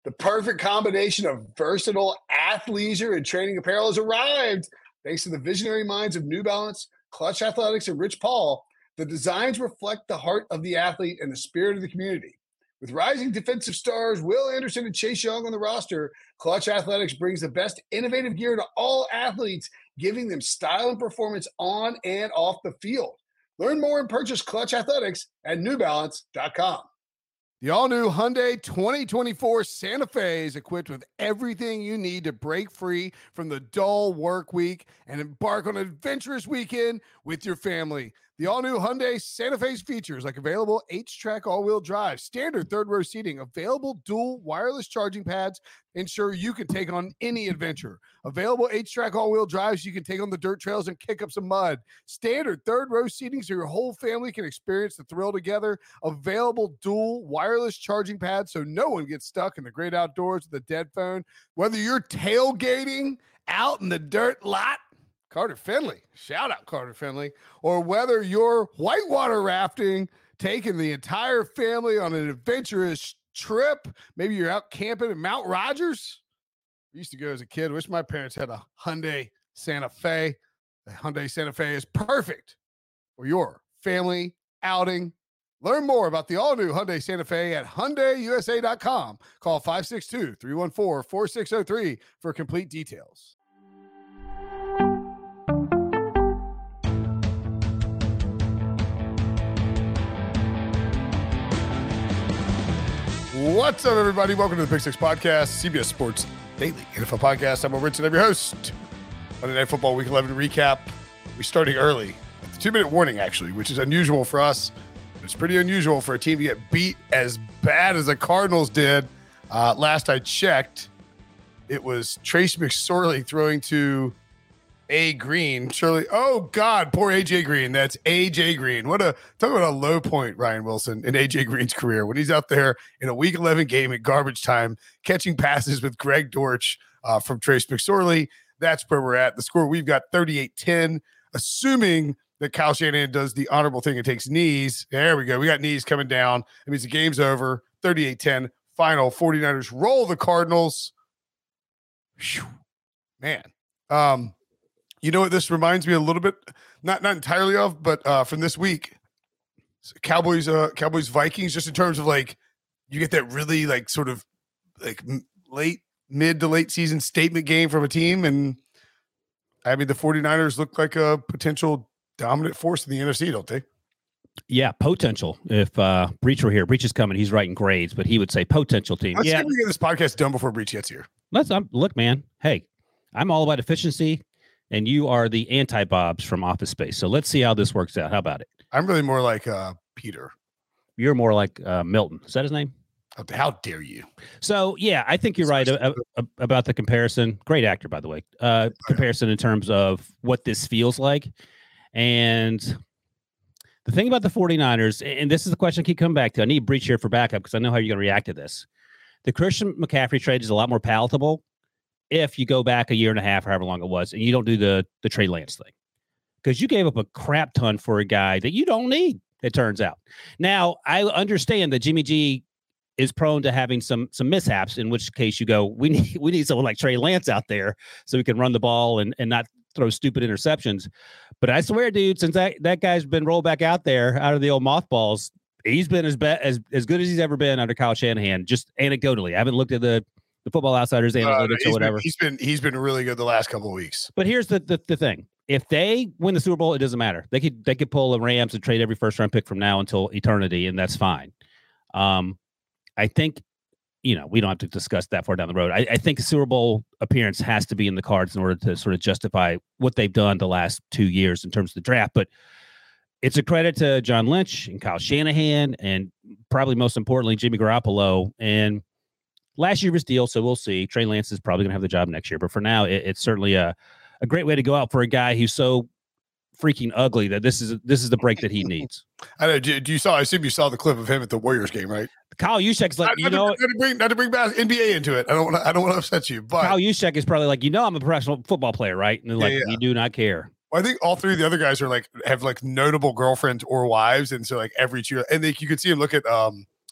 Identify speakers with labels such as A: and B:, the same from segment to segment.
A: The perfect combination of versatile athleisure and training apparel has arrived. Thanks to the visionary minds of New Balance, Clutch Athletics, and Rich Paul, the designs reflect the heart of the athlete and the spirit of the community. With rising defensive stars Will Anderson and Chase Young on the roster, Clutch Athletics brings the best innovative gear to all athletes, giving them style and performance on and off the field. Learn more and purchase Clutch Athletics at newbalance.com.
B: The all-new Hyundai 2024 Santa Fe is equipped with everything you need to break free from the dull work week and embark on an adventurous weekend with your family. The all-new Hyundai Santa Fe's features like available H-Track all-wheel drive, standard third-row seating, available dual wireless charging pads, ensure you can take on any adventure. Available H-Track all-wheel drives so you can take on the dirt trails and kick up some mud. Standard third-row seating so your whole family can experience the thrill together. Available dual wireless charging pads so no one gets stuck in the great outdoors with a dead phone. Whether you're tailgating out in the dirt lot, Carter Finley, shout out Carter Finley, or whether you're whitewater rafting, taking the entire family on an adventurous trip, maybe you're out camping in Mount Rogers. I used to go as a kid. Wish my parents had a Hyundai Santa Fe. The Hyundai Santa Fe is perfect for your family outing. Learn more about the all-new Hyundai Santa Fe at HyundaiUSA.com. Call 562-314-4603 for complete details. What's up, everybody? Welcome to the Pick Six Podcast, CBS Sports Daily NFL Podcast. I'm Will Richard, I'm your host. Monday Night Football Week 11 recap. We're starting early at the 2-minute warning, actually, which is unusual for us. It's pretty unusual for a team to get beat as bad as the Cardinals did. Last I checked, it was Trace McSorley throwing to A. Green. Shirley, oh God, poor AJ Green. That's AJ Green. Talk about a low point, Ryan Wilson, in AJ Green's career when he's out there in a Week 11 game at garbage time, catching passes with Greg Dortch from Trace McSorley. That's where we're at. The score, we've got 38-10, assuming that Kyle Shanahan does the honorable thing and takes knees. There we go. We got knees coming down. It means the game's over. 38-10 final. 49ers roll the Cardinals. Whew. Man. You know what this reminds me a little bit, not entirely of, but from this week, Cowboys Vikings, just in terms of like, you get that really like sort of like mid to late season statement game from a team. And I mean, the 49ers look like a potential dominant force in the NFC, don't they?
C: Yeah, potential. If Breach were here, Breach is coming. He's writing grades, but he would say potential team.
B: Let's get this podcast done before Breach gets here.
C: Look, man. Hey, I'm all about efficiency. And you are the anti-Bobs from Office Space. So let's see how this works out. How about it?
B: I'm really more like Peter.
C: You're more like Milton. Is that his name?
B: How dare you?
C: So, yeah, I think you're right about the comparison. Great actor, by the way. Comparison in terms of what this feels like. And the thing about the 49ers, and this is the question I keep coming back to. I need Breach here for backup because I know how you're going to react to this. The Christian McCaffrey trade is a lot more palatable if you go back a year and a half or however long it was, and you don't do the Trey Lance thing. Because you gave up a crap ton for a guy that you don't need, it turns out. Now, I understand that Jimmy G is prone to having some mishaps, in which case you go, we need someone like Trey Lance out there so we can run the ball and not throw stupid interceptions. But I swear, dude, since that guy's been rolled back out there out of the old mothballs, he's been as good as he's ever been under Kyle Shanahan, just anecdotally. I haven't looked at the Football Outsiders analytics or whatever.
B: He's been really good the last couple of weeks.
C: But here's the thing. If they win the Super Bowl, it doesn't matter. They could pull the Rams and trade every first round pick from now until eternity, and that's fine. I think, we don't have to discuss that far down the road. I think a Super Bowl appearance has to be in the cards in order to sort of justify what they've done the last 2 years in terms of the draft. But it's a credit to John Lynch and Kyle Shanahan and probably most importantly, Jimmy Garoppolo. And last year was deal, so we'll see. Trey Lance is probably going to have the job next year. But for now, it's certainly a great way to go out for a guy who's so freaking ugly that this is the break that he needs.
B: I know. I assume you saw the clip of him at the Warriors game, right?
C: Kyle Juszczyk's like,
B: not to bring back NBA into it. I don't want to upset you, but
C: Kyle Juszczyk is probably like, I'm a professional football player, right? And they're you do not care.
B: Well, I think all three of the other guys are have notable girlfriends or wives, and so every cheer, and you could see him look at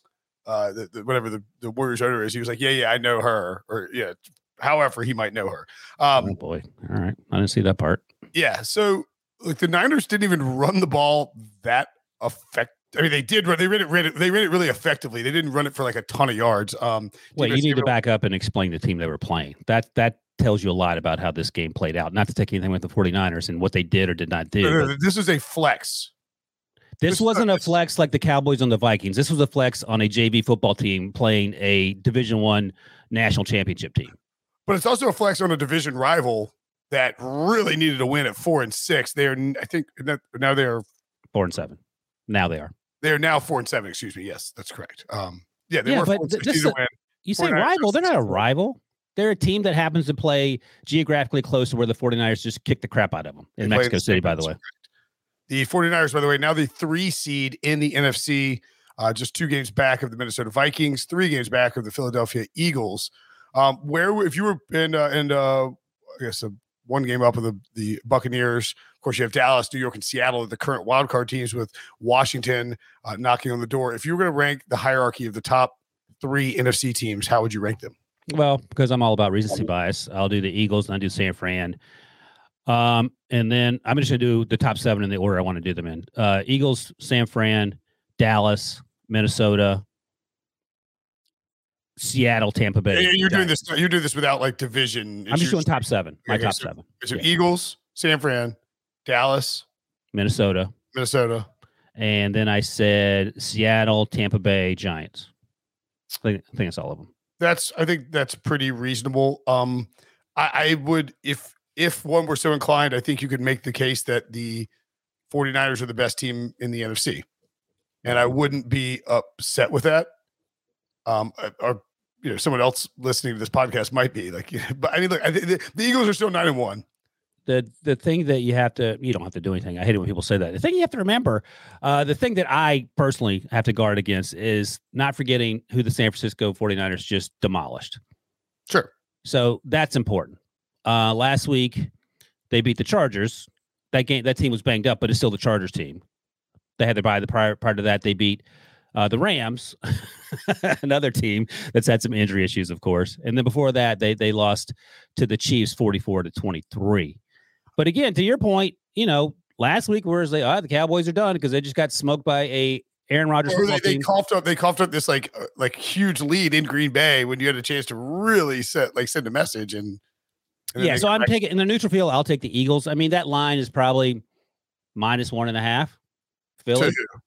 B: whatever the Warriors owner is. He was like, yeah, I know her, or yeah, however he might know her.
C: Oh boy, all right, I didn't see that part.
B: Yeah, so like the Niners didn't even run the ball that effective. I mean, they did. They ran it really effectively. They didn't run it for like a ton of yards.
C: Wait, you need to back up and explain the team they were playing. That tells you a lot about how this game played out. Not to take anything with the 49ers and what they did or did not do.
B: No, this is a flex.
C: This wasn't a flex like the Cowboys on the Vikings. This was a flex on a JV football team playing a Division I national championship team.
B: But it's also a flex on a division rival that really needed to win at 4-6. They're, I think, now they're
C: 4-7. Now they are.
B: They're now 4-7. Excuse me. Yes, that's correct. They were 4-6 to win.
C: You say rival? They're not a rival. They're a team that happens to play geographically close to where the 49ers just kicked the crap out of them in Mexico City, by the way.
B: The 49ers, by the way, now the 3 seed in the NFC, just 2 games back of the Minnesota Vikings, 3 games back of the Philadelphia Eagles. Where if you were in I guess 1 game up of the Buccaneers, of course you have Dallas, New York, and Seattle, the current wild card teams, with Washington knocking on the door. If you were going to rank the hierarchy of the top 3 NFC teams, how would you rank them?
C: Well, because I'm all about recency bias, I'll do the Eagles and I do San Fran. And then I'm just going to do the top 7 in the order I want to do them in. Eagles, San Fran, Dallas, Minnesota, Seattle, Tampa Bay.
B: You're doing this. You're doing this without like division.
C: I'm just doing top 7. My top 7.
B: So Eagles, San Fran, Dallas,
C: Minnesota, and then I said Seattle, Tampa Bay, Giants. I think it's all of them.
B: I think that's pretty reasonable. I would, if one were so inclined, I think you could make the case that the 49ers are the best team in the NFC, and I wouldn't be upset with that. Or someone else listening to this podcast might be like, but I mean, look, the Eagles are still 9-1.
C: The thing that you don't have to do anything. I hate it when people say that. The thing you have to remember, the thing that I personally have to guard against is not forgetting who the San Francisco 49ers just demolished.
B: Sure.
C: So that's important. Last week they beat the Chargers. That team was banged up, but it's still the Chargers team. They had their bye. The prior to that, they beat the Rams, another team that's had some injury issues, of course. And then before that, they lost to the Chiefs 44-23. But again, to your point, last week the Cowboys are done because they just got smoked by a Aaron Rodgers football team.
B: They coughed up this like huge lead in Green Bay when you had a chance to really send a message and
C: yeah. So I'm taking in the neutral field. I'll take the Eagles. I mean, that line is probably -1.5. Philly.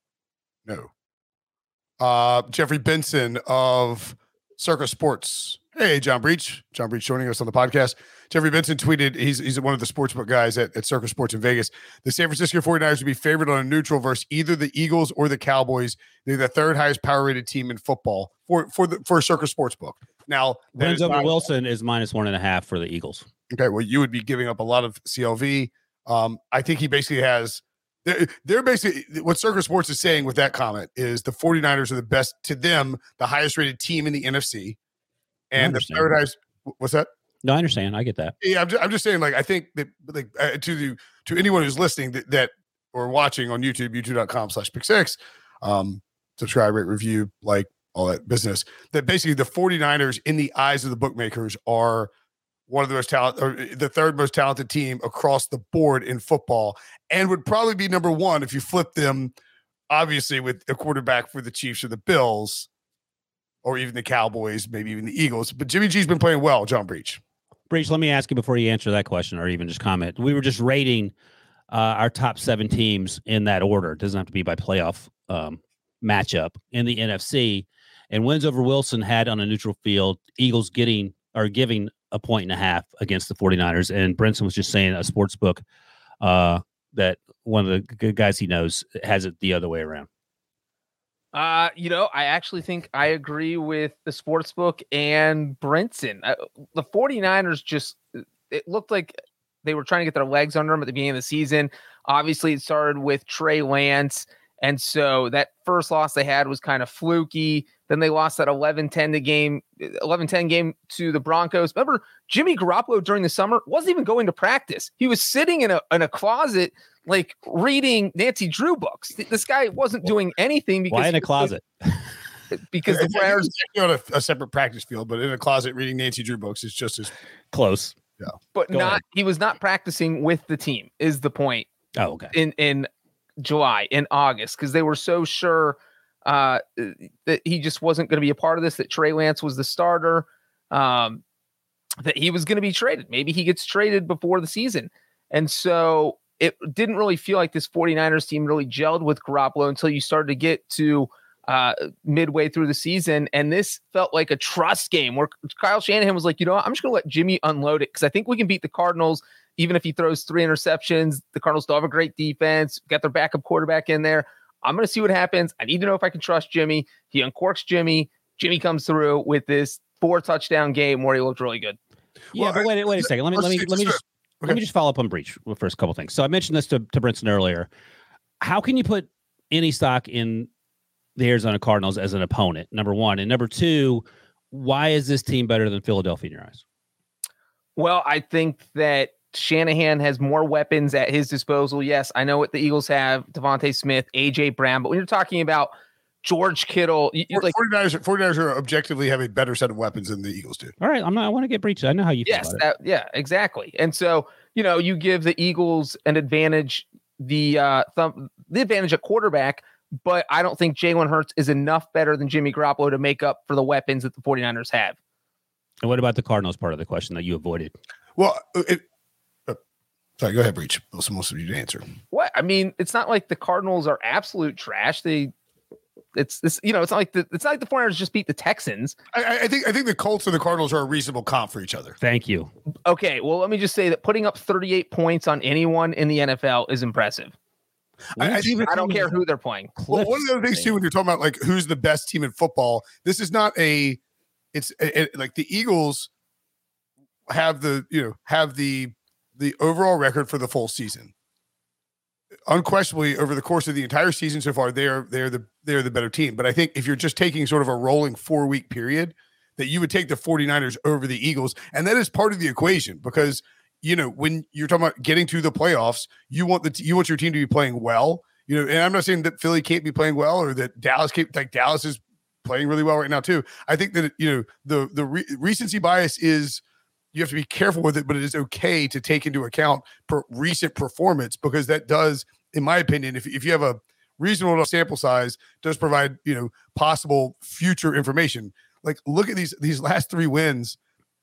B: No. Jeffrey Benson of Circa Sports. Hey, John Breach. John Breach joining us on the podcast. Jeffrey Benson tweeted, he's one of the sportsbook guys at Circa Sports in Vegas. The San Francisco 49ers would be favored on a neutral versus either the Eagles or the Cowboys. They're the 3rd highest power rated team in football for Circa Sportsbook. Now,
C: wins over Wilson is -1.5 for the Eagles.
B: Okay, well, you would be giving up a lot of CLV. I think he basically has. They're basically what Circa Sports is saying with that comment is the 49ers are the best, to them, the highest rated team in the NFC. And the 3rd highest. What's that?
C: No, I understand. I get that.
B: Yeah, I'm just saying, like, I think that, like, to anyone who's listening that or watching on YouTube, youtube.com/pick6, subscribe, rate, review, like all that business, that basically the 49ers in the eyes of the bookmakers are one of the most talented, or the 3rd most talented team across the board in football, and would probably be number 1 if you flip them, obviously, with a quarterback for the Chiefs or the Bills, or even the Cowboys, maybe even the Eagles. But Jimmy G's been playing well, John Breach.
C: Breach, let me ask you before you answer that question or even just comment. We were just rating our top 7 teams in that order. It doesn't have to be by playoff matchup in the NFC. And wins over Wilson had on a neutral field, Eagles giving 1.5 against the 49ers. And Brinson was just saying a sports book that one of the good guys he knows has it the other way around.
D: I actually think I agree with the sportsbook and Brinson. The 49ers it looked like they were trying to get their legs under them at the beginning of the season. Obviously, it started with Trey Lance. And so that first loss they had was kind of fluky. Then they lost that 11-10 game to the Broncos. Remember, Jimmy Garoppolo during the summer wasn't even going to practice. He was sitting in a closet, like reading Nancy Drew books. This guy wasn't doing anything because
C: why in a closet?
D: because the players
B: on a separate practice field, but in a closet reading Nancy Drew books is just as
C: close.
B: Yeah,
D: but he was not practicing with the team is the point.
C: Oh, okay.
D: In July, in August, because they were so sure that he just wasn't going to be a part of this, that Trey Lance was the starter, that he was going to be traded. Maybe he gets traded before the season. And so it didn't really feel like this 49ers team really gelled with Garoppolo until you started to get to midway through the season. And this felt like a trust game where Kyle Shanahan was like, you know what? I'm just going to let Jimmy unload it because I think we can beat the Cardinals. Even if he throws 3 interceptions, the Cardinals still have a great defense, got their backup quarterback in there. I'm going to see what happens. I need to know if I can trust Jimmy. He uncorks Jimmy. Jimmy comes through with this 4-touchdown game where he looked really good.
C: Yeah, but wait a second. Let me just follow up on Breech with first couple things. So I mentioned this to Brinson earlier. How can you put any stock in the Arizona Cardinals as an opponent? Number one, and number two, why is this team better than Philadelphia in your eyes?
D: Well, I think that Shanahan has more weapons at his disposal. Yes, I know what the Eagles have: Devontae Smith, A.J. Brown. But when you're talking about George Kittle,
B: 49ers are objectively have a better set of weapons than the Eagles do.
C: All right, I want to get breached. I know how you feel about it.
D: Yeah, exactly. And so, you give the Eagles an advantage, the advantage at quarterback, but I don't think Jalen Hurts is enough better than Jimmy Garoppolo to make up for the weapons that the 49ers have.
C: And what about the Cardinals part of the question that you avoided?
B: Well, sorry, go ahead, Breech. Most of you to answer.
D: What? I mean, it's not like the Cardinals are absolute trash. It's not like the 49ers just beat the Texans.
B: I think the Colts and the Cardinals are a reasonable comp for each other.
C: Thank you.
D: Okay, well, let me just say that putting up 38 points on anyone in the NFL is impressive. I don't care who they're playing.
B: Well, one of the other things too, when you're talking about like who's the best team in football, this is not like the Eagles have the overall record for the full season. Unquestionably, over the course of the entire season so far, they're the better team. But I think if you're just taking sort of a rolling 4-week period, that you would take the 49ers over the Eagles, and that is part of the equation because when you're talking about getting to the playoffs, you want your team to be playing well. And I'm not saying that Philly can't be playing well or that Dallas is playing really well right now too. I think that the recency bias is. You have to be careful with it, but it is okay to take into account recent performance because that does, in my opinion, if you have a reasonable sample size, does provide possible future information. Like look at these last 3 wins.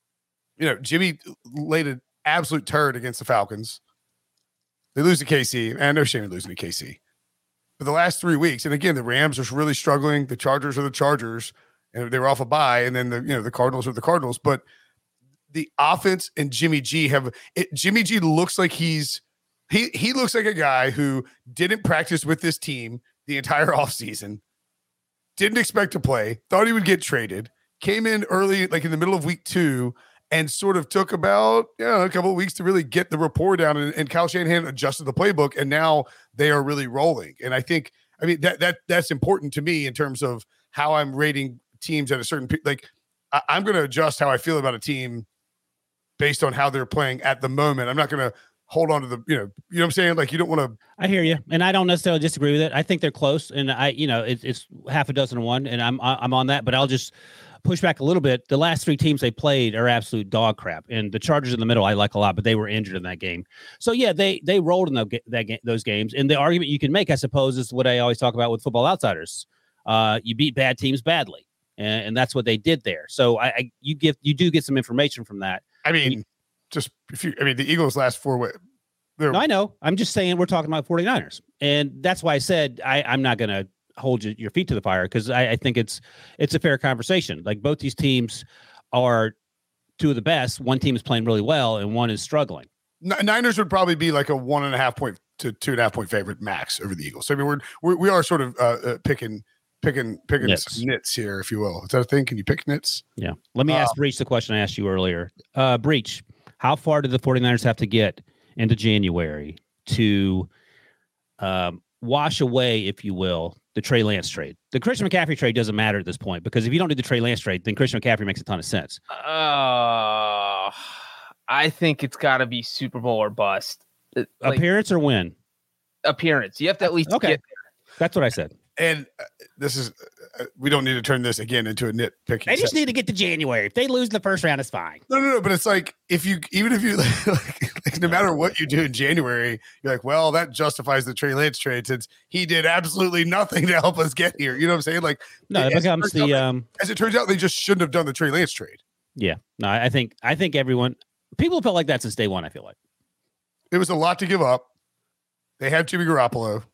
B: Jimmy laid an absolute turd against the Falcons. They lose to KC, and no shame in losing to KC. But the last 3 weeks, and again, the Rams are really struggling. The Chargers are the Chargers, and they were off a bye, and then the Cardinals are the Cardinals, but. The offense and Jimmy G Jimmy G looks like he looks like a guy who didn't practice with this team the entire offseason, didn't expect to play, thought he would get traded, came in early, like in the middle of week 2, and sort of took about a couple of weeks to really get the rapport down. And Kyle Shanahan adjusted the playbook, and now they are really rolling. And I mean that's important to me in terms of how I'm rating teams at a certain I'm going to adjust how I feel about a team based on how they're playing at the moment. I'm not going to hold on to the, you know what I'm saying? Like you don't want to.
C: I hear you. And I don't necessarily disagree with it. I think they're close and it's half a dozen to one and I'm on that, but I'll just push back a little bit. The last 3 teams they played are absolute dog crap. And the Chargers in the middle, I like a lot, but they were injured in that game. So yeah, they rolled in those games. And the argument you can make, I suppose, is what I always talk about with Football Outsiders. You beat bad teams badly. And that's what they did there. So you do get some information from that.
B: I mean, the Eagles last 4
C: No, I know. I'm just saying we're talking about 49ers. And that's why I said I'm not going to hold your feet to the fire because I think it's a fair conversation. Like both these teams are 2 of the best. One team is playing really well and one is struggling.
B: Niners would probably be like a 1.5 point to 2.5 point favorite max over the Eagles. So, I mean, we are sort of picking nits here, if you will. Is that a thing? Can you pick nits?
C: Yeah. Let me ask Breech the question I asked you earlier. Breech, how far did the 49ers have to get into January to wash away, if you will, the Trey Lance trade? The Christian McCaffrey trade doesn't matter at this point because if you don't do the Trey Lance trade, then Christian McCaffrey makes a ton of sense.
D: I think it's got to be Super Bowl or bust.
C: Appearance or win?
D: Appearance. You have to at least get there.
C: That's what I said.
B: And this is, we don't need to turn this again into a nitpicking.
C: They just need to get to January. If they lose in the first round, it's fine.
B: No. But it's like, even if you, like, no matter what you do in January, you're like, well, that justifies the Trey Lance trade since he did absolutely nothing to help us get here. You know what I'm saying? Like,
C: no, it becomes
B: as it turns out, they just shouldn't have done the Trey Lance trade.
C: Yeah. No, I think people felt like that since day one, I feel like.
B: It was a lot to give up. They had Jimmy Garoppolo.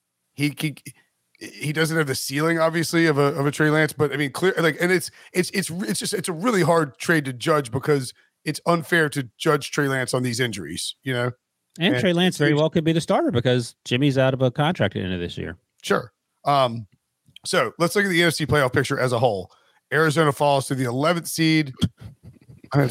B: He doesn't have the ceiling, obviously, of a Trey Lance, but I mean, clear, like, and it's a really hard trade to judge because it's unfair to judge Trey Lance on these injuries, you know.
C: And Trey Lance very well could be the starter because Jimmy's out of a contract at the end of this year.
B: Sure. So let's look at the NFC playoff picture as a whole. Arizona falls to the 11th seed. They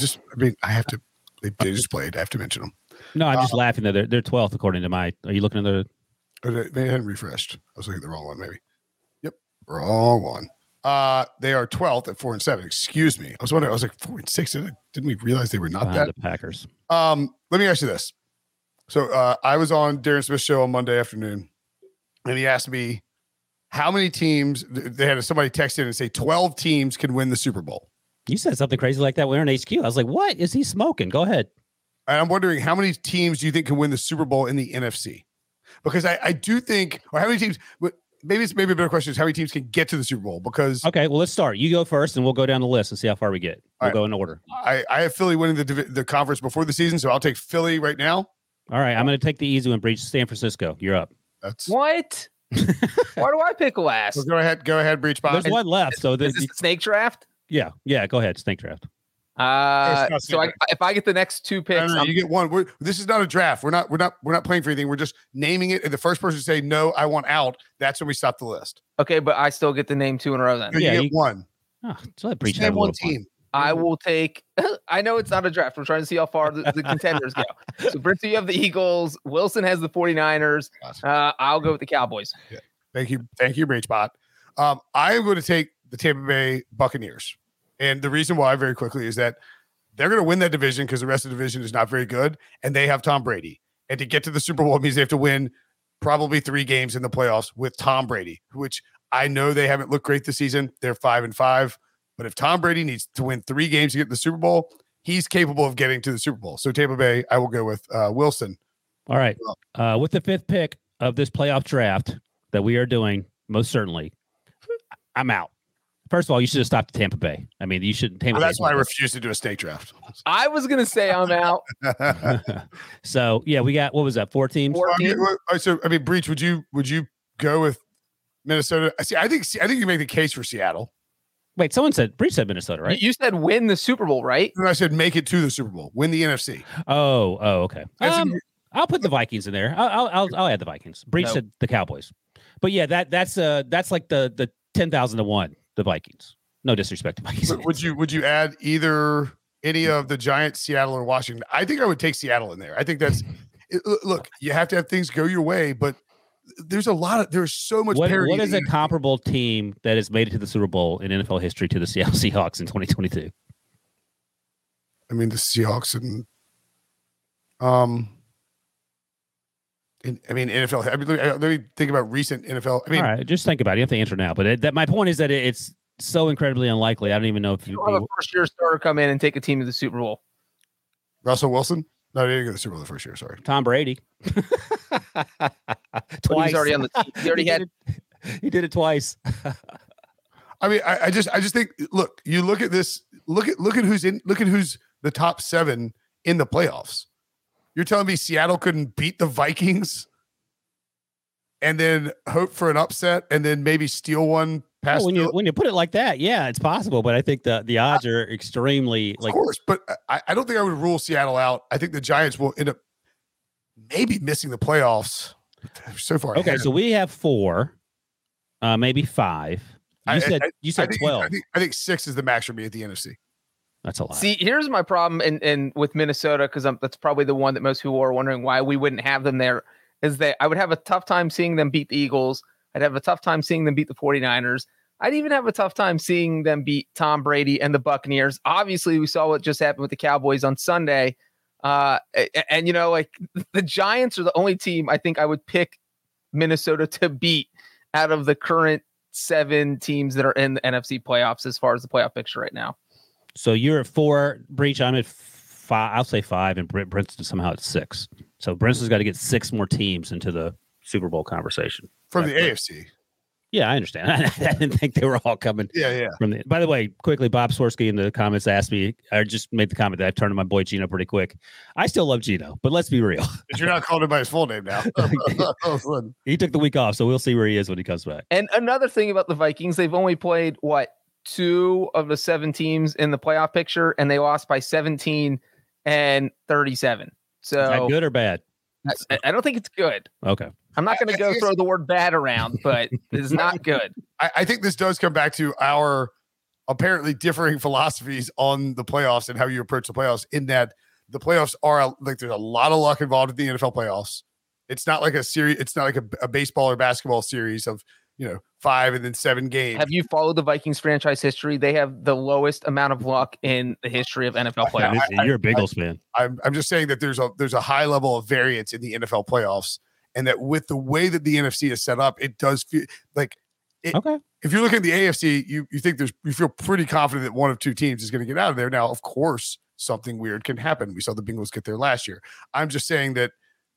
B: just played. I have to mention them. No,
C: I'm just laughing that they're 12th according to my. Are you looking at the?
B: They hadn't refreshed. I was looking at the wrong one, maybe. Yep, wrong one. They are 12th at 4-7. Excuse me. I was wondering. I was like 4-6. Didn't we realize they were not that?
C: The Packers.
B: Let me ask you this. So I was on Darren Smith's show on Monday afternoon, and he asked me how many teams. They had somebody text in and say 12 teams can win the Super Bowl.
C: You said something crazy like that when we were in HQ. I was like, "What is he smoking?" Go ahead.
B: And I'm wondering how many teams do you think can win the Super Bowl in the NFC? Because I do think, or how many teams? Maybe a better question is how many teams can get to the Super Bowl? Because
C: okay, well, let's start. You go first, and we'll go down the list and see how far we get. We'll go in order.
B: I have Philly winning the conference before the season, so I'll take Philly right now.
C: All right, I'm going to take the easy one, Breach. San Francisco, you're up.
B: That's
D: what? Why do I pick last?
B: Well, go ahead, Breach. Bob.
C: There's one left. So
D: is this the snake draft?
C: Yeah. Go ahead, snake draft.
D: So if I get the next two picks,
B: no, you get one. This is not a draft. We're not playing for anything. We're just naming it. And the first person to say no, I want out. That's when we stop the list.
D: Okay, but I still get to name two in a row then.
B: No, you get one.
C: Oh, so let Breach
B: name one team.
D: I will take. I know it's not a draft. We're trying to see how far the contenders go. So, Brinson, you have the Eagles. Wilson has the 49ers. I'll go with the Cowboys.
B: Yeah. Thank you, Breachbot. I am going to take the Tampa Bay Buccaneers. And the reason why, very quickly, is that they're going to win that division because the rest of the division is not very good, and they have Tom Brady. And to get to the Super Bowl means they have to win probably 3 games in the playoffs with Tom Brady, which I know they haven't looked great this season. They're 5-5. But if Tom Brady needs to win 3 games to get to the Super Bowl, he's capable of getting to the Super Bowl. So Tampa Bay, I will go with Wilson.
C: All right. With the 5th pick of this playoff draft that we are doing, most certainly, I'm out. First of all, you should have stopped at Tampa Bay. I mean, you shouldn't.
B: That's why I refuse to do a snake draft.
D: I was going to say I'm out.
C: So, yeah, we got, what was that, 4 teams?
D: 4 teams.
B: So, I mean, Breach, would you go with Minnesota? I think you make the case for Seattle.
C: Wait, Breach said Minnesota, right?
D: You said win the Super Bowl, right?
B: And I said make it to the Super Bowl, win the NFC.
C: Oh, okay. I'll put the Vikings in there. I'll add the Vikings. Breach said the Cowboys, but yeah, that's like the 10,000 to 1. The Vikings. No disrespect to Vikings.
B: Would you add either any of the Giants, Seattle, or Washington? I think I would take Seattle in there. I think that's look. You have to have things go your way, but there's so much parity.
C: What is a comparable team that has made it to the Super Bowl in NFL history to the Seattle Seahawks in 2022?
B: I mean, the Seahawks and NFL. I mean, let me think about recent NFL. I mean,
C: all right, just think about it. You have to answer now. But my point is that it's so incredibly unlikely. I don't even know if you
D: have a first-year starter come in and take a team to the Super Bowl.
B: Russell Wilson? No, he didn't go to the Super Bowl the first year. Sorry,
C: Tom Brady.
D: Twice. He's already on the team. He already had.
C: He did it twice.
B: I mean, I just think. Look, you look at this. Look at who's in. Look at who's the top 7 in the playoffs. You're telling me Seattle couldn't beat the Vikings and then hope for an upset and then maybe steal one past?
C: Well, when you put it like that, yeah, it's possible. But I think the odds are extremely
B: of course. But I don't think I would rule Seattle out. I think the Giants will end up maybe missing the playoffs so far.
C: Okay, so we have 4, maybe 5. You said 12.
B: I think 6 is the max for me at the NFC.
C: That's a lot.
D: See, here's my problem and with Minnesota, because that's probably the one that most people are wondering why we wouldn't have them there, is that I would have a tough time seeing them beat the Eagles. I'd have a tough time seeing them beat the 49ers. I'd even have a tough time seeing them beat Tom Brady and the Buccaneers. Obviously, we saw what just happened with the Cowboys on Sunday. And like the Giants are the only team I think I would pick Minnesota to beat out of the current 7 teams that are in the NFC playoffs as far as the playoff picture right now.
C: So you're at 4, Breach. I'm at 5. I'll say 5, and Brinson somehow at 6. So Brinson's got to get 6 more teams into the Super Bowl conversation
B: from the AFC.
C: Yeah, I understand. I didn't think they were all coming.
B: Yeah.
C: From the. By the way, quickly, Bob Swirsky in the comments asked me. I just made the comment that I've turned to my boy Gino pretty quick. I still love Gino, but let's be real.
B: But you're not calling him by his full name now.
C: He took the week off, so we'll see where he is when he comes back.
D: And another thing about the Vikings, they've only played 2 of the 7 teams in the playoff picture, and they lost by 17 and 37. So
C: is that good or bad?
D: I don't think it's good.
C: Okay.
D: I'm not going to go throw the word bad around, but it's not good.
B: I think this does come back to our apparently differing philosophies on the playoffs and how you approach the playoffs, in that the playoffs are like, there's a lot of luck involved in the NFL playoffs. It's not like a series. It's not like a baseball or basketball series of, 5 and then 7 games.
D: Have you followed the Vikings franchise history? They have the lowest amount of luck in the history of NFL playoffs.
C: You're a Bengals fan.
B: I'm just saying that there's a high level of variance in the NFL playoffs, and that with the way that the NFC is set up, it does feel like it.
C: Okay.
B: If you look at the AFC, you think you feel pretty confident that one of 2 teams is going to get out of there. Now, of course, something weird can happen. We saw the Bengals get there last year. I'm just saying that,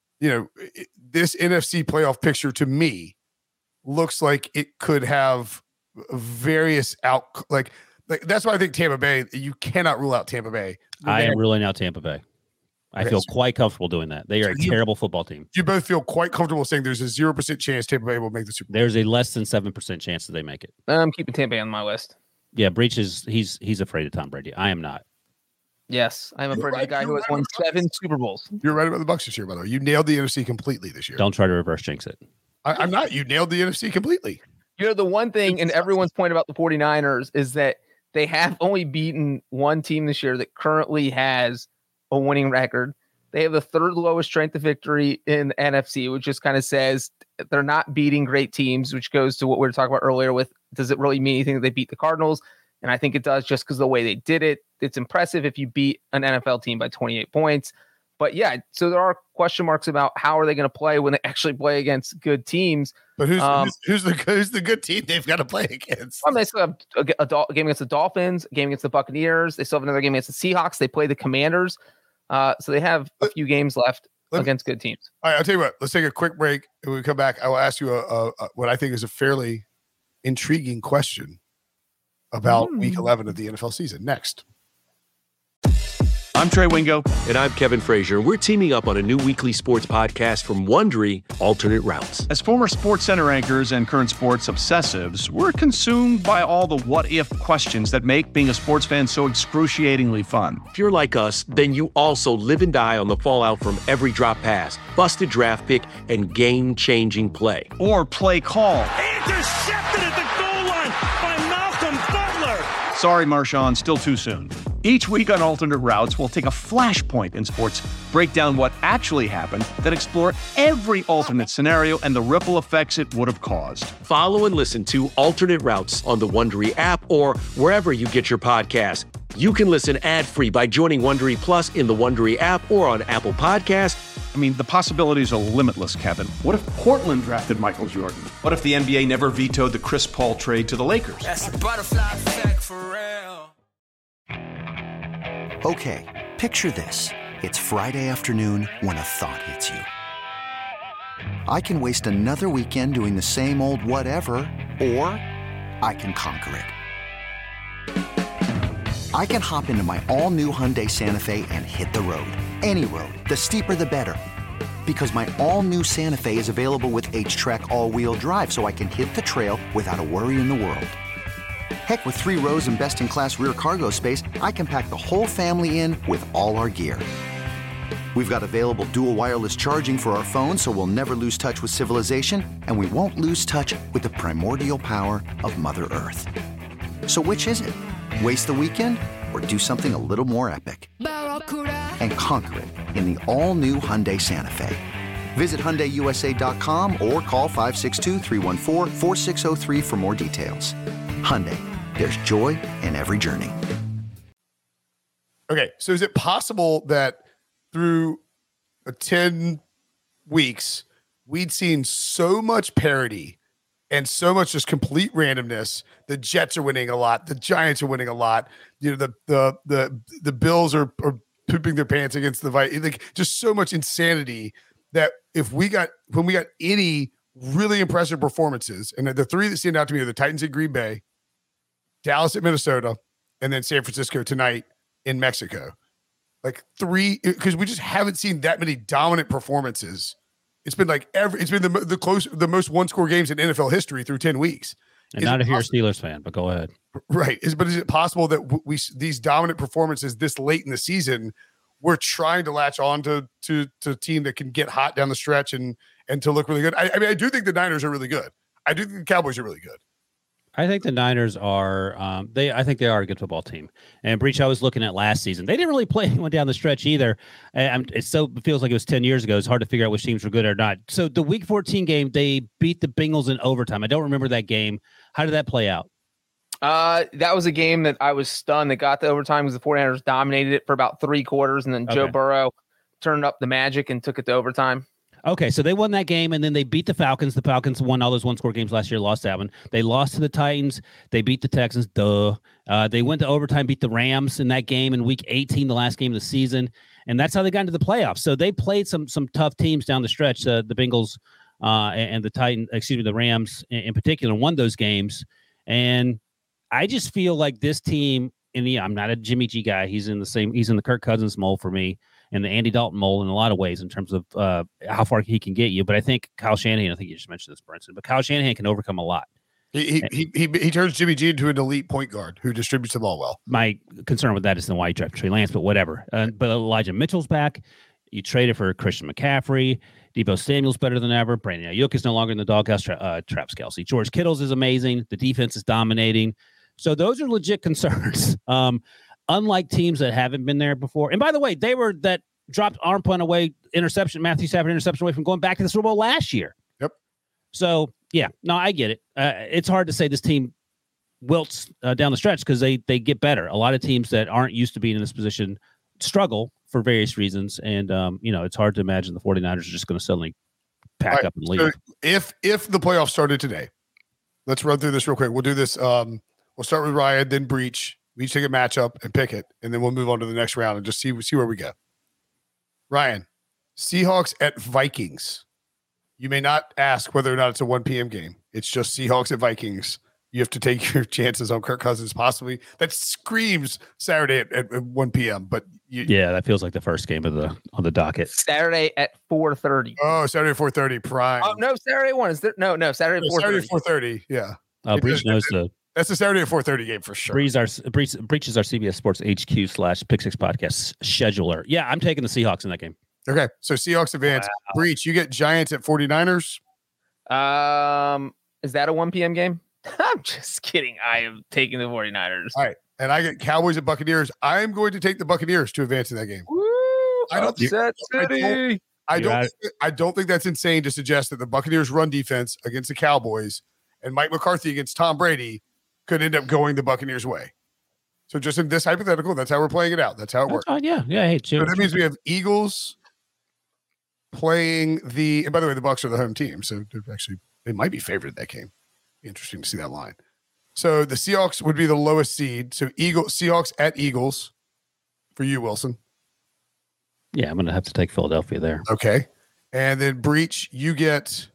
B: this NFC playoff picture to me looks like it could have various like that's why I think Tampa Bay, you cannot rule out Tampa Bay.
C: I am ruling out Tampa Bay. I feel quite comfortable doing that. They are a terrible football team.
B: You both feel quite comfortable saying there's a 0% chance Tampa Bay will make the Super Bowl.
C: There's a less than 7% chance that they make it.
D: I'm keeping Tampa Bay on my list.
C: Yeah, Breach he's afraid of Tom Brady. I am not.
D: Yes, I'm afraid of the guy who has won 7 Super Bowls.
B: You're right about the Bucs this year, by the way. You nailed the NFC completely this year.
C: Don't try to reverse jinx it.
B: I'm not. You nailed the NFC completely.
D: The one thing, and everyone's point about the 49ers is that they have only beaten 1 team this year that currently has a winning record. They have the 3rd lowest strength of victory in the NFC, which just kind of says they're not beating great teams, which goes to what we were talking about earlier with, does it really mean anything that they beat the Cardinals? And I think it does, just because of the way they did it. It's impressive if you beat an NFL team by 28 points. But yeah, so there are question marks about how are they going to play when they actually play against good teams.
B: But who's the good team they've got to play against?
D: They still have a game against the Dolphins, a game against the Buccaneers. They still have another game against the Seahawks. They play the Commanders. So they have a few games left against good teams.
B: All right, I'll tell you what. Let's take a quick break. And when we come back, I will ask you what I think is a fairly intriguing question about Week 11 of the NFL season. Next.
E: I'm Trey Wingo.
F: And I'm Kevin Frazier. We're teaming up on a new weekly sports podcast from Wondery, Alternate Routes.
E: As former SportsCenter anchors and current sports obsessives, we're consumed by all the what-if questions that make being a sports fan so excruciatingly fun.
F: If you're like us, then you also live and die on the fallout from every drop pass, busted draft pick, and game-changing play.
E: Or play call.
G: Intercepted at the goal line by Malcolm Butler.
E: Sorry, Marshawn, still too soon. Each week on Alternate Routes, we'll take a flashpoint in sports, break down what actually happened, then explore every alternate scenario and the ripple effects it would have caused.
F: Follow and listen to Alternate Routes on the Wondery app or wherever you get your podcasts. You can listen ad-free by joining Wondery Plus in the Wondery app or on Apple Podcasts.
E: I mean, the possibilities are limitless, Kevin.
H: What if Portland drafted Michael Jordan?
I: What if the NBA never vetoed the Chris Paul trade to the Lakers?
J: That's a butterfly effect for real.
K: Okay, picture this. It's Friday afternoon when a thought hits you. I can waste another weekend doing the same old whatever, or I can conquer it. I can hop into my all-new Hyundai Santa Fe and hit the road. Any road. The steeper, the better. Because my all-new Santa Fe is available with H-Track all-wheel drive, so I can hit the trail without a worry in the world. Heck, with 3 rows and best-in-class rear cargo space, I can pack the whole family in with all our gear. We've got available dual wireless charging for our phones, so we'll never lose touch with civilization, and we won't lose touch with the primordial power of Mother Earth. So which is it? Waste the weekend or do something a little more epic? And conquer it in the all-new Hyundai Santa Fe. Visit HyundaiUSA.com or call 562-314-4603 for more details. Hyundai, there's joy in every journey.
B: Okay, so is it possible that through 10 weeks, we'd seen so much parity and so much just complete randomness. The Jets are winning a lot. The Giants are winning a lot. You know, the Bills are pooping their pants against the Vikings. Like, just so much insanity that when we got any really impressive performances, and the three that stand out to me are the Titans at Green Bay, Dallas at Minnesota, and then San Francisco tonight in Mexico. Like three, because we just haven't seen that many dominant performances. It's been like it's been the most one-score games in NFL history through 10 weeks.
C: And not if you're a Steelers fan, but go ahead.
B: Right. But is it possible that these dominant performances this late in the season, we're trying to latch on to a team that can get hot down the stretch and to look really good? I mean, I do think the Niners are really good. I do think the Cowboys are really good.
C: I think the Niners are I think they are a good football team. And Breach, I was looking at last season. They didn't really play anyone down the stretch either. It feels like it was 10 years ago. It's hard to figure out which teams were good or not. So the Week 14 game, they beat the Bengals in overtime. I don't remember that game. How did that play out?
D: That was a game that I was stunned that got to overtime because the 49ers dominated it for about 3 quarters, and then Joe Burrow turned up the magic and took it to overtime.
C: Okay, so they won that game, and then they beat the Falcons. The Falcons won all those one-score games last year, lost that one. They lost to the Titans. They beat the Texans. They went to overtime, beat the Rams in that game in Week 18, the last game of the season, and that's how they got into the playoffs. So they played some tough teams down the stretch. The Bengals and the Rams in particular won those games, and I just feel like this team. I'm not a Jimmy G guy. He's in the Kirk Cousins mold for me, and the Andy Dalton mold in a lot of ways in terms of how far he can get you. But I think Kyle Shanahan, I think you just mentioned this, Brinson, but Kyle Shanahan can overcome a lot.
B: He turns Jimmy G into an elite point guard who distributes the ball well.
C: My concern with that is why you draft Trey Lance, but whatever. But Elijah Mitchell's back. You traded for Christian McCaffrey. Debo Samuel's better than ever. Brandon Ayuk is no longer in the doghouse. Travis Kelce. George Kittle's is amazing. The defense is dominating. So those are legit concerns. Unlike teams that haven't been there before. And by the way, they were that dropped arm punt away interception, Matthew Stafford interception away from going back to the Super Bowl last year.
B: Yep.
C: So, yeah, no, I get it. It's hard to say this team wilts down the stretch because they get better. A lot of teams that aren't used to being in this position struggle for various reasons. And, it's hard to imagine the 49ers are just going to suddenly pack up and leave.
B: So if the playoffs started today, let's run through this real quick. We'll do this. We'll start with Ryan, then Breach. We each take a matchup and pick it, and then we'll move on to the next round and just see where we go. Ryan, Seahawks at Vikings. You may not ask whether or not it's a 1 p.m. game. It's just Seahawks at Vikings. You have to take your chances on Kirk Cousins possibly. That screams Saturday at 1 p.m. But
C: that feels like the first game on the docket.
D: Saturday at 4:30.
B: Oh, Saturday at 4:30 prime.
D: Oh no, Saturday 1 is there? No, Saturday at 4:30.
B: Saturday at 4:30. Yeah.
C: Breach knows
B: that's the Saturday at 4:30 game for sure.
C: Breach is our CBS Sports HQ / Pick Six podcast scheduler. Yeah, I'm taking the Seahawks in that game.
B: Okay, so Seahawks advance. Wow. Breach, you get Giants at 49ers.
D: Is that a 1 p.m. game? I'm just kidding. I am taking the 49ers.
B: All right, and I get Cowboys at Buccaneers. I am going to take the Buccaneers to advance in that game.
D: Woo, I don't
B: think that's insane to suggest that the Buccaneers run defense against the Cowboys and Mike McCarthy against Tom Brady could end up going the Buccaneers' way. So just in this hypothetical, that's how we're playing it out. That's how it works.
C: Yeah. Hey,
B: so that means we have Eagles playing and by the way, the Bucs are the home team, so they might be favored in that game. Interesting to see that line. So the Seahawks would be the lowest seed. So Seahawks at Eagles for you, Wilson.
C: Yeah, I'm going to have to take Philadelphia there.
B: Okay. And then Breach, you get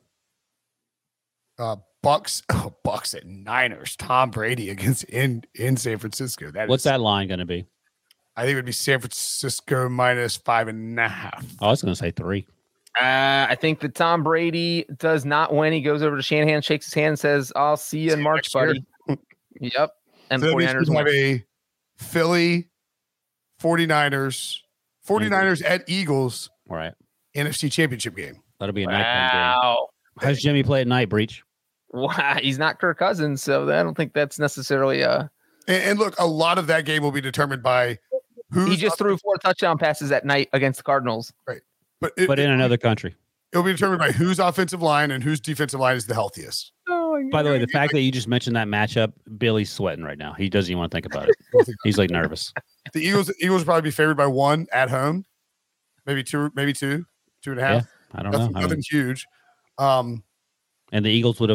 B: Bucks at Niners. Tom Brady against in San Francisco.
C: What's that line going to be?
B: I think it would be San Francisco minus 5.5.
C: I was going to say 3.
D: I think that Tom Brady does not win. He goes over to Shanahan, shakes his hand, and says, "I'll see you in March, buddy." Yep. And
B: so the 49ers have a Philly 49ers at Eagles.
C: All right.
B: NFC Championship game.
C: That'll be a nighttime game. How's Jimmy play at night, Breach?
D: Wow, he's not Kirk Cousins, so I don't think that's necessarily
B: And look, a lot of that game will be determined by who
D: he just threw 4 touchdown passes at night against the Cardinals.
B: Right.
C: But in another country.
B: It'll be determined by whose offensive line and whose defensive line is the healthiest.
C: By the way, the fact that you just mentioned that matchup, Billy's sweating right now. He doesn't even want to think about it. He's like nervous.
B: The Eagles will probably be favored by 1 at home, maybe 2, 2.5.
C: Yeah, I don't know.
B: Nothing huge.
C: And the Eagles would have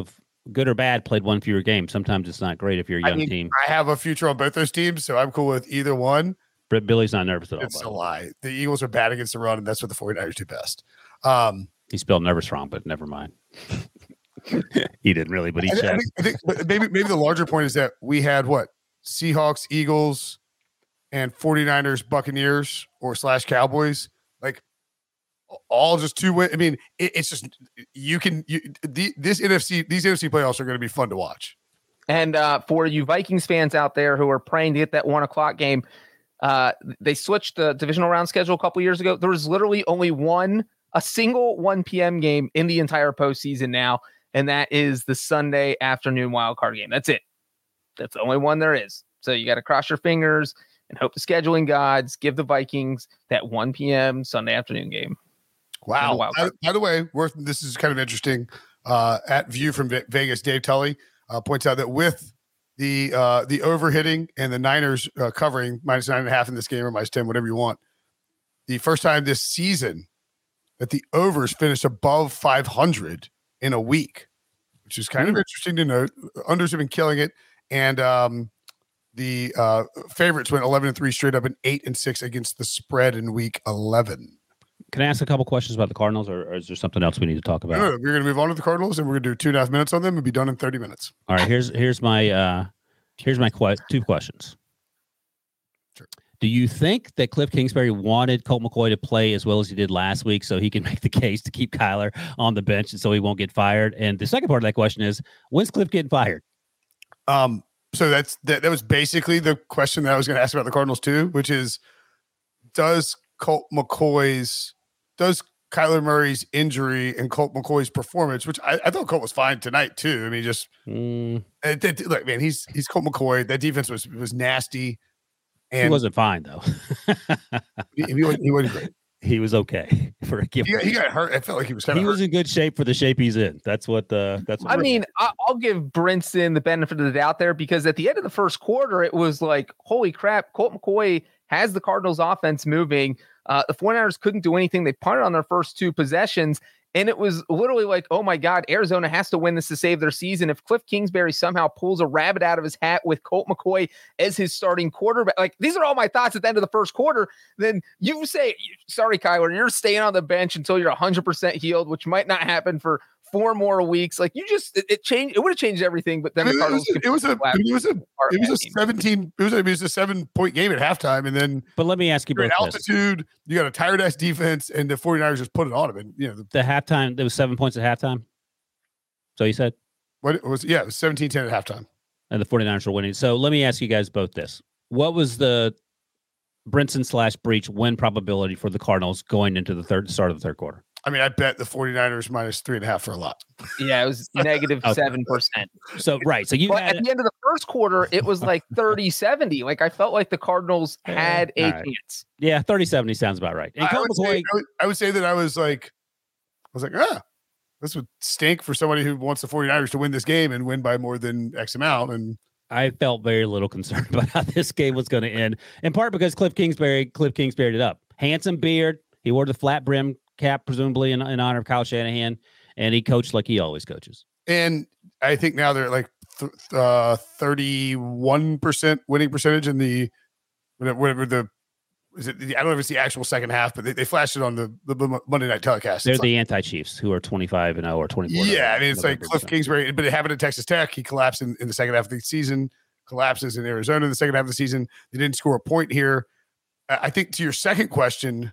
C: good or bad, played one fewer game. Sometimes it's not great if you're a young team.
B: I have a future on both those teams, so I'm cool with either one.
C: Brett Billy's not nervous at all.
B: It's a lie. The Eagles are bad against the run, and that's what the 49ers do best.
C: He spelled nervous wrong, but never mind. He didn't really, but he checked.
B: I think maybe the larger point is that we had Seahawks, Eagles, and 49ers, Buccaneers, or / Cowboys, like all just 2 win. I mean, it's just these NFC playoffs are going to be fun to watch.
D: And for you Vikings fans out there who are praying to get that 1:00 game, they switched the divisional round schedule a couple years ago. There was literally only a single 1 p.m. game in the entire postseason now, and that is the Sunday afternoon wildcard game. That's it. That's the only one there is. So you got to cross your fingers and hope the scheduling gods give the Vikings that 1 p.m. Sunday afternoon game.
B: Wow. By the way, this is kind of interesting. At View from Vegas, Dave Tully points out that with the overhitting and the Niners covering -9.5 in this game or -10, whatever you want, the first time this season that the overs finished above 500 in a week, which is kind of interesting to note. Unders have been killing it. And the favorites went 11-3 straight up and 8-6 against the spread in week 11.
C: Can I ask a couple questions about the Cardinals, or is there something else we need to talk about?
B: No, we're going to move on to the Cardinals, and we're going to do 2.5 minutes on them and be done in 30 minutes.
C: All right, here's my 2 questions.
B: Sure.
C: Do you think that Cliff Kingsbury wanted Colt McCoy to play as well as he did last week so he can make the case to keep Kyler on the bench and so he won't get fired? And the second part of that question is, when's Cliff getting fired?
B: So that was basically the question that I was going to ask about the Cardinals too, which is, does Kyler Murray's injury and Colt McCoy's performance, which I thought Colt was fine tonight too. I mean, just look, man, he's Colt McCoy. That defense was nasty. And
C: he wasn't fine though.
B: he wasn't great.
C: He was okay for a game.
B: He got hurt. I felt like he was kind of hurt.
C: Was in good shape for the shape he's in. That's what.
D: I mean, I'll give Brinson the benefit of the doubt there, because at the end of the first quarter, it was like, holy crap, Colt McCoy has the Cardinals offense moving. The 49ers couldn't do anything. They punted on their first 2 possessions. And it was literally like, oh my God, Arizona has to win this to save their season. If Cliff Kingsbury somehow pulls a rabbit out of his hat with Colt McCoy as his starting quarterback, like, these are all my thoughts at the end of the first quarter. Then you say, sorry, Kyler, you're staying on the bench until you're 100% healed, which might not happen for 4 more weeks. Like, you just, it changed. It would have changed everything. But then the Cardinals, it was a
B: 7-point game at halftime. And then,
C: but let me ask you both
B: altitude, you got a tired ass defense, and the 49ers just put it on them. And
C: the halftime, there was 7 points at halftime. So you said
B: it was 17-10 at halftime.
C: And the 49ers were winning. So let me ask you guys both this. What was the Brinson/Breach win probability for the Cardinals going into the start of the third quarter?
B: I mean, I bet the 49ers -3.5 for a lot.
D: Yeah, it was negative 7%.
C: So, right. So you
D: at the end of the first quarter, it was like 30-70. Like, I felt like the Cardinals had a chance.
C: Yeah, 30-70 sounds about right. And
B: I would say that I was like, this would stink for somebody who wants the 49ers to win this game and win by more than X amount. And
C: I felt very little concerned about how this game was going to end, in part because Cliff Kingsbury it up. Handsome beard. He wore the flat brim cap, presumably in honor of Kyle Shanahan, and he coached like he always coaches.
B: And I think now they're like 31% winning percentage in the whatever the is it. I don't know if it's the actual second half, but they flashed it on the Monday night telecast.
C: They're the anti-Chiefs who are 25-0 or 24.
B: Yeah, I mean, it's like Cliff Kingsbury, but it happened at Texas Tech. He collapsed in the second half of the season. Collapses in Arizona in the second half of the season. They didn't score a point here. I think to your second question,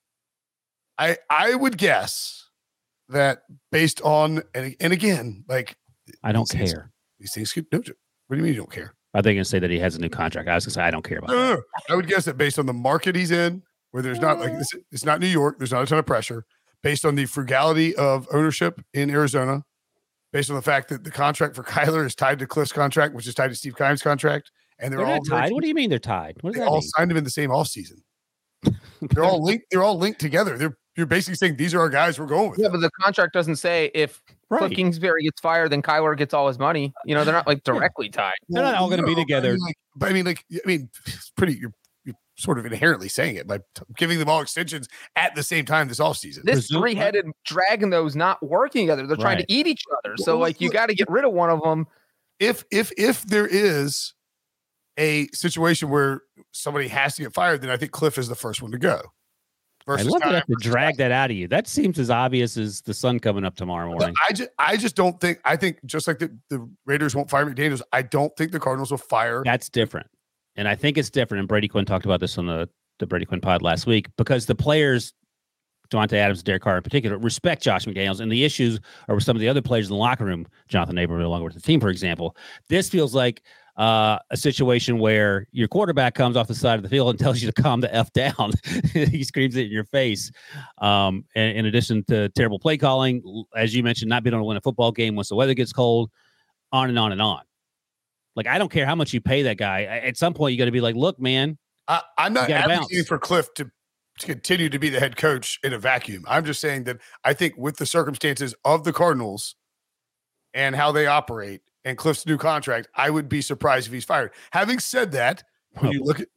B: I would guess that based on and again, like,
C: I don't care.
B: These things could no. What do you mean you don't care?
C: Are they going to say that he has a new contract? I was going to say I don't care about that.
B: I would guess that based on the market he's in, where there's not like it's not New York, there's not a ton of pressure. Based on the frugality of ownership in Arizona, based on the fact that the contract for Kyler is tied to Cliff's contract, which is tied to Steve Keim's contract, and they're all
C: tied. What do you mean they're tied? What does
B: they
C: that
B: all
C: mean?
B: signed him in the same offseason. They're all linked. They're all linked together. You're basically saying these are our guys we're going with.
D: Yeah, but the contract doesn't say if Cliff Kingsbury gets fired, then Kyler gets all his money. You know, they're not like directly tied.
C: They're not all going to be together.
B: I mean, it's pretty. You're sort of inherently saying it by giving them all extensions at the same time this offseason.
D: This three-headed dragon, though, is not working together. They're trying to eat each other. So, you got to get rid of one of them.
B: If there is a situation where somebody has to get fired, then I think Cliff is the first one to go.
C: I love to have to drag that out of you. That seems as obvious as the sun coming up tomorrow morning.
B: I just don't think. I think just like the Raiders won't fire McDaniels, I don't think the Cardinals will fire.
C: That's different, and I think it's different. And Brady Quinn talked about this on the Brady Quinn pod last week because the players, Devontae Adams, Derek Carr in particular, respect Josh McDaniels, and the issues are with some of the other players in the locker room. Jonathan Abram no longer with the team, for example. This feels like a situation where your quarterback comes off the side of the field and tells you to calm the F down. He screams it in your face. And in addition to terrible play calling, as you mentioned, not being able to win a football game once the weather gets cold, on and on and on. Like, I don't care how much you pay that guy. At some point, you got to be like, look, man.
B: I'm not advocating for Cliff to continue to be the head coach in a vacuum. I'm just saying that I think with the circumstances of the Cardinals and how they operate, and Cliff's new contract, I would be surprised if he's fired. Having said that, when you look at,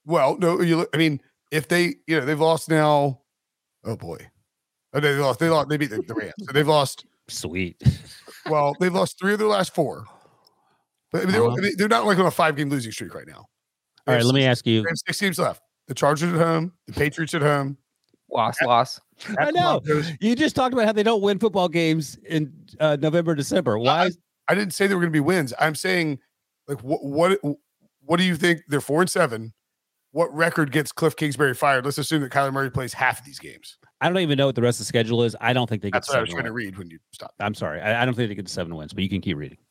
B: if they've lost now, oh boy. They beat the Rams. So they've lost.
C: Sweet.
B: Well, they've lost 3 of their last 4. But they're not like on a 5-game losing streak right now.
C: All right, let me ask you.
B: They have 6 games left. The Chargers at home, the Patriots at home.
D: Loss.
C: I know. You just talked about how they don't win football games in November, December. Why?
B: I didn't say they were going to be wins. I'm saying, like, what do you think? They're 4-7. What record gets Cliff Kingsbury fired? Let's assume that Kyler Murray plays half of these games.
C: I don't even know what the rest of the schedule is. I don't think they get.
B: That's what I was trying to read when you stopped.
C: I'm sorry. I don't think they get to 7 wins, but you can keep reading.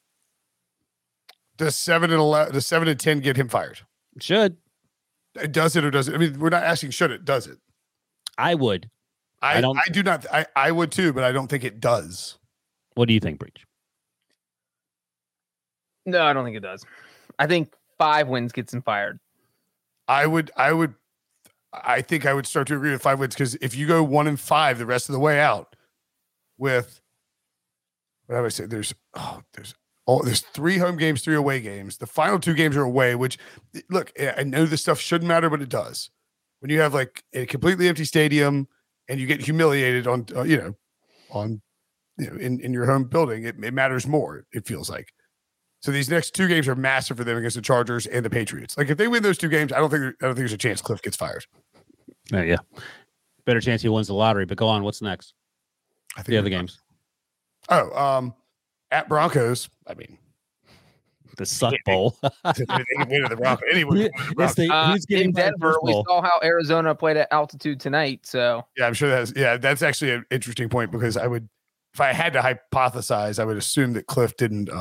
B: Does 7-10 get him fired?
C: It should.
B: Does it or does it? I mean, we're not asking should it. Does it?
C: I would.
B: I do not. I would too, but I don't think it does.
C: What do you think, Breach?
D: No, I don't think it does. I think 5 wins gets him fired.
B: I think I would start to agree with 5 wins because if you go 1-5 the rest of the way out with, what would I say? There's 3 home games, 3 away games. The final 2 games are away, which, look, I know this stuff shouldn't matter, but it does. When you have like a completely empty stadium and you get humiliated in your home building, it matters more. It feels like. So these next 2 games are massive for them against the Chargers and the Patriots. Like if they win those 2 games, I don't think there's a chance Cliff gets fired.
C: Yeah, better chance he wins the lottery. But go on, what's next?
B: I think
C: the other games.
B: At Broncos. I mean,
C: the Suck Bowl.
B: They can win at the Broncos. Anyway,
C: who's getting
D: in Denver? We saw how Arizona played at altitude tonight. So
B: yeah, I'm sure that's actually an interesting point because if I had to hypothesize, I would assume that Cliff didn't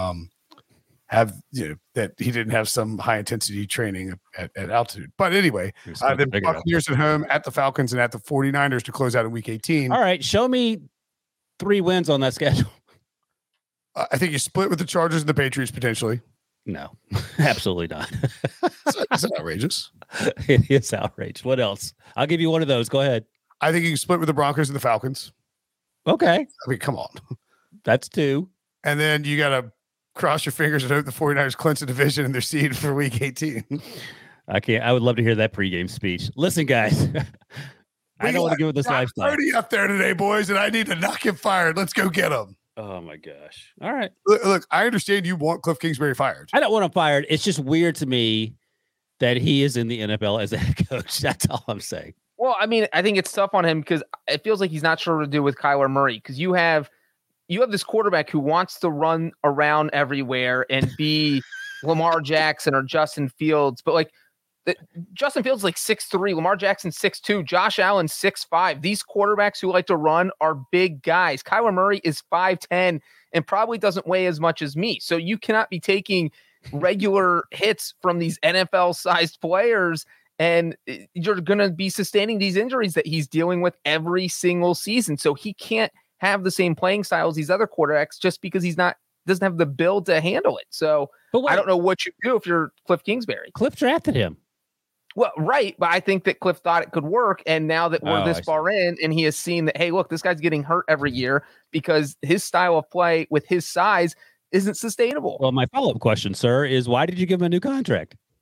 B: that he didn't have some high intensity training at altitude. But anyway, the Buccaneers at home, at the Falcons, and at the 49ers to close out in week 18.
C: All right, show me 3 wins on that schedule.
B: I think you split with the Chargers and the Patriots potentially.
C: No, absolutely not.
B: That's outrageous.
C: It is outrageous. What else? I'll give you one of those. Go ahead.
B: I think you can split with the Broncos and the Falcons.
C: Okay.
B: I mean, come on.
C: That's 2.
B: And then you got to cross your fingers and hope the 49ers clinch the division and they're seeded for week 18.
C: I would love to hear that pregame speech. Listen, guys. I don't want to give it this lifestyle.
B: 30 up there today, boys, and I need to knock him fired. Let's go get him.
C: Oh, my gosh. All right.
B: Look, I understand you want Cliff Kingsbury fired.
C: I don't want him fired. It's just weird to me that he is in the NFL as a head coach. That's all I'm saying.
D: Well, I mean, I think it's tough on him because it feels like he's not sure what to do with Kyler Murray because you have this quarterback who wants to run around everywhere and be Lamar Jackson or Justin Fields. But like Justin Fields is like 6'3", Lamar Jackson 6'2", Josh Allen 6'5". These quarterbacks who like to run are big guys. Kyler Murray is 5'10" and probably doesn't weigh as much as me. So you cannot be taking regular hits from these NFL-sized players and you're going to be sustaining these injuries that he's dealing with every single season. So he can't have the same playing style as these other quarterbacks just because doesn't have the build to handle it. So I don't know what you do if you're Cliff Kingsbury.
C: Cliff drafted him.
D: Well, right. But I think that Cliff thought it could work. And now that we're this far in and he has seen that, hey, look, this guy's getting hurt every year because his style of play with his size isn't sustainable.
C: Well, my follow-up question, sir, is why did you give him a new contract?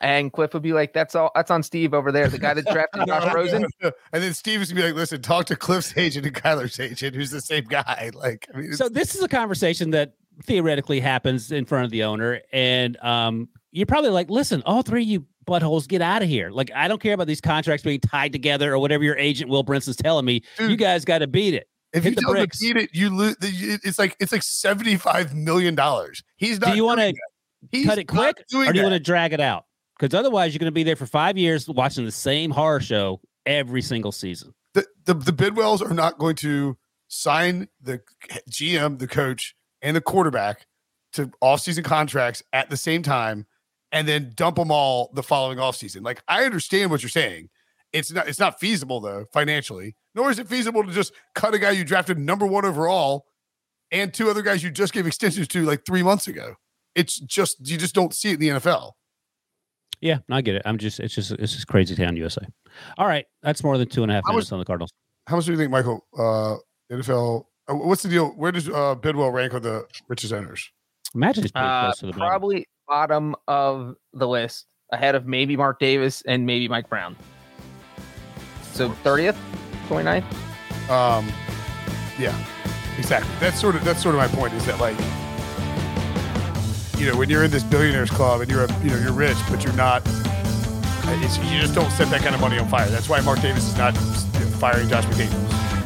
D: And Cliff would be like, that's on Steve over there, the guy that drafted Josh Rosen.
B: And then Steve was going to be like, listen, talk to Cliff's agent and Kyler's agent, who's the same guy. Like, I mean,
C: so this is a conversation that theoretically happens in front of the owner. And you're probably like, listen, all three of you buttholes, get out of here. Like, I don't care about these contracts being tied together or whatever your agent, Will Brinson's telling me. Dude, you guys got to beat it.
B: If you don't beat it, you lose. It's like $75 million. He's not.
C: Do you want to cut it quick, or do you want to drag it out? Because otherwise, you're going to be there for 5 years watching the same horror show every single season.
B: The Bidwells are not going to sign the GM, the coach, and the quarterback to offseason contracts at the same time, and then dump them all the following offseason. Like, I understand what you're saying. It's not feasible though financially. Nor is it feasible to just cut a guy you drafted number 1 overall and 2 other guys you just gave extensions to like 3 months ago. It's just, you just don't see it in the NFL.
C: Yeah, I get it. It's just crazy town USA. All right. That's more than 2.5 minutes on the Cardinals.
B: How much do you think, Michael, NFL, what's the deal? Where does Bidwell rank on the richest owners?
C: Imagine he's pretty close to the bottom.
D: Probably bottom of the list, ahead of maybe Mark Davis and maybe Mike Brown. So 30th? 29th?
B: Yeah, exactly. That's sort of my point, is that, like, you know, when you're in this billionaires club and you're rich, but you're not, you just don't set that kind of money on fire. That's why Mark Davis is not firing Josh McDaniels.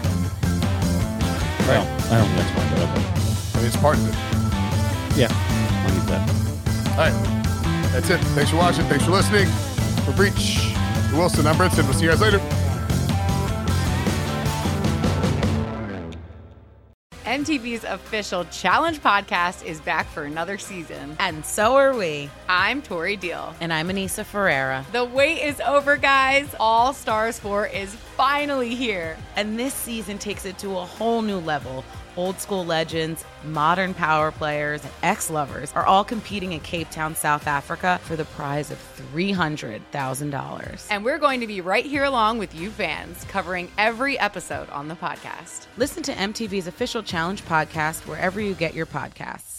C: Right. Well, I don't think that's part of it.
B: I mean, it's part of it.
C: Yeah, I'll use that.
B: All right. That's it. Thanks for watching. Thanks for listening. For Breach, Wilson, I'm Brinson. We'll see you guys later.
L: MTV's official Challenge podcast is back for another season.
M: And so are we.
L: I'm Tori Deal.
M: And I'm Anissa Ferreira.
L: The wait is over, guys. All Stars 4 is finally here.
M: And this season takes it to a whole new level. Old school legends, modern power players, and ex-lovers are all competing in Cape Town, South Africa for the prize of $300,000.
L: And we're going to be right here along with you fans, covering every episode on the podcast.
M: Listen to MTV's official Challenge podcast wherever you get your podcasts.